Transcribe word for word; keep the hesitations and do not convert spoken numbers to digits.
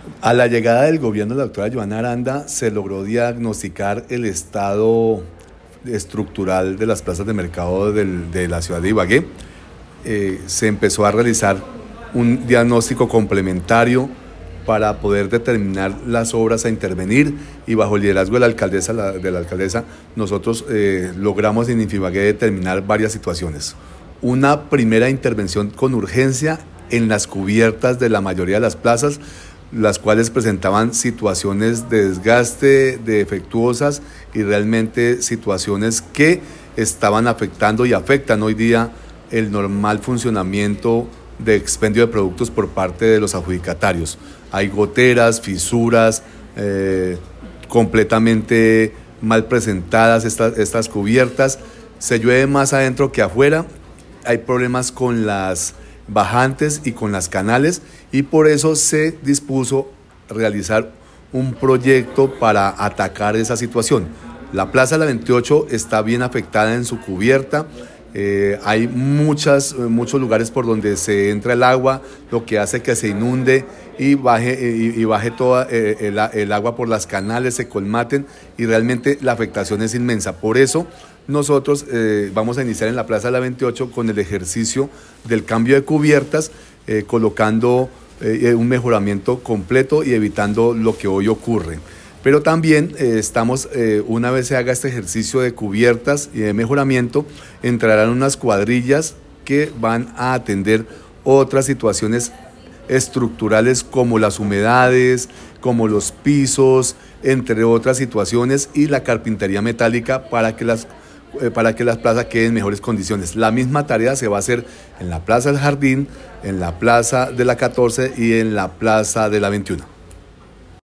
A la llegada del gobierno de la doctora Joana Aranda se logró diagnosticar el estado estructural de las plazas de mercado del, de la ciudad de Ibagué. Eh, se empezó a realizar un diagnóstico complementario para poder determinar las obras a intervenir, y bajo el liderazgo de la alcaldesa, la, de la alcaldesa nosotros eh, logramos en Infibagué determinar varias situaciones. Una primera intervención con urgencia en las cubiertas de la mayoría de las plazas, las cuales presentaban situaciones de desgaste, defectuosas y realmente situaciones que estaban afectando y afectan hoy día el normal funcionamiento de expendio de productos por parte de los adjudicatarios. Hay goteras, fisuras, eh, completamente mal presentadas estas, estas cubiertas, se llueve más adentro que afuera, hay problemas con las bajantes y con las canales, y por eso se dispuso realizar un proyecto para atacar esa situación. La Plaza de la veintiocho está bien afectada en su cubierta. Eh, hay muchas, muchos lugares por donde se entra el agua, lo que hace que se inunde y baje, y, y baje toda eh, el, el agua por las canales, se colmaten, y realmente la afectación es inmensa. Por eso nosotros eh, vamos a iniciar en la Plaza de la veintiocho con el ejercicio del cambio de cubiertas, eh, colocando eh, un mejoramiento completo y evitando lo que hoy ocurre. Pero también eh, estamos, eh, una vez se haga este ejercicio de cubiertas y de mejoramiento, entrarán unas cuadrillas que van a atender otras situaciones estructurales como las humedades, como los pisos, entre otras situaciones, y la carpintería metálica para que las, eh, para que las plazas queden en mejores condiciones. La misma tarea se va a hacer en la Plaza del Jardín, en la Plaza de la catorce y en la Plaza de la veintiuno.